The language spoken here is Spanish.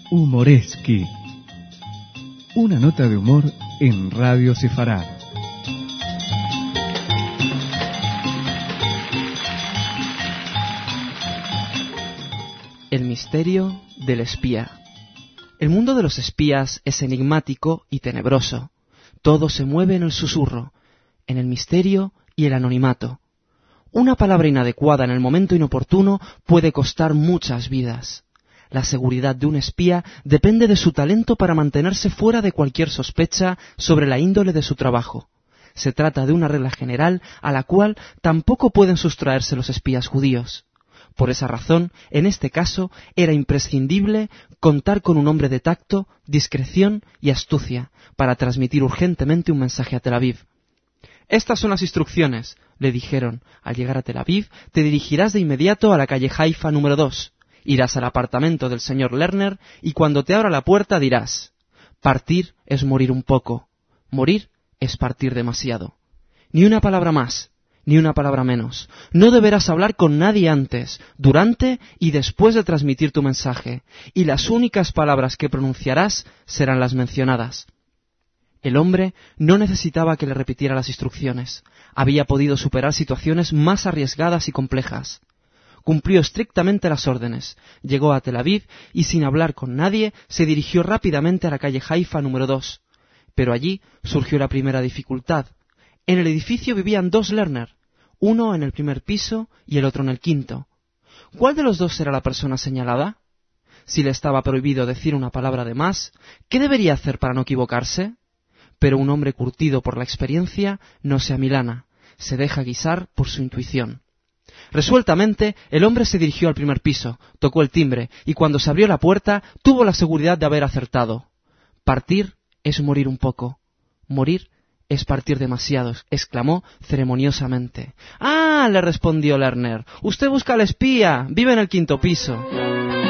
Humoreski. Una nota de humor en Radio Sefarad. El misterio del espía. El mundo de los espías es enigmático y tenebroso. Todo se mueve en el susurro, en el misterio y el anonimato. Una palabra inadecuada en el momento inoportuno puede costar muchas vidas. La seguridad de un espía depende de su talento para mantenerse fuera de cualquier sospecha sobre la índole de su trabajo. Se trata de una regla general a la cual tampoco pueden sustraerse los espías judíos. Por esa razón, en este caso, era imprescindible contar con un hombre de tacto, discreción y astucia para transmitir urgentemente un mensaje a Tel Aviv. «Estas son las instrucciones», le dijeron. «Al llegar a Tel Aviv, te dirigirás de inmediato a la calle Haifa número 2. Irás al apartamento del señor Lerner y cuando te abra la puerta dirás: partir es morir un poco, morir es partir demasiado. Ni una palabra más, ni una palabra menos. No deberás hablar con nadie antes, durante y después de transmitir tu mensaje, y las únicas palabras que pronunciarás serán las mencionadas». El hombre no necesitaba que le repitiera las instrucciones. Había podido superar situaciones más arriesgadas y complejas. Cumplió estrictamente las órdenes, llegó a Tel Aviv y sin hablar con nadie se dirigió rápidamente a la calle Haifa número 2. Pero allí surgió la primera dificultad. En el edificio vivían dos Lerner, uno en el primer piso y el otro en el quinto. ¿Cuál de los dos era la persona señalada? Si le estaba prohibido decir una palabra de más, ¿qué debería hacer para no equivocarse? Pero un hombre curtido por la experiencia no se amilana, se deja guisar por su intuición. Resueltamente, el hombre se dirigió al primer piso, tocó el timbre, y cuando se abrió la puerta, tuvo la seguridad de haber acertado. Partir es morir un poco, morir es partir demasiado, exclamó ceremoniosamente. «Ah», le respondió Lerner, «usted busca al espía, vive en el quinto piso».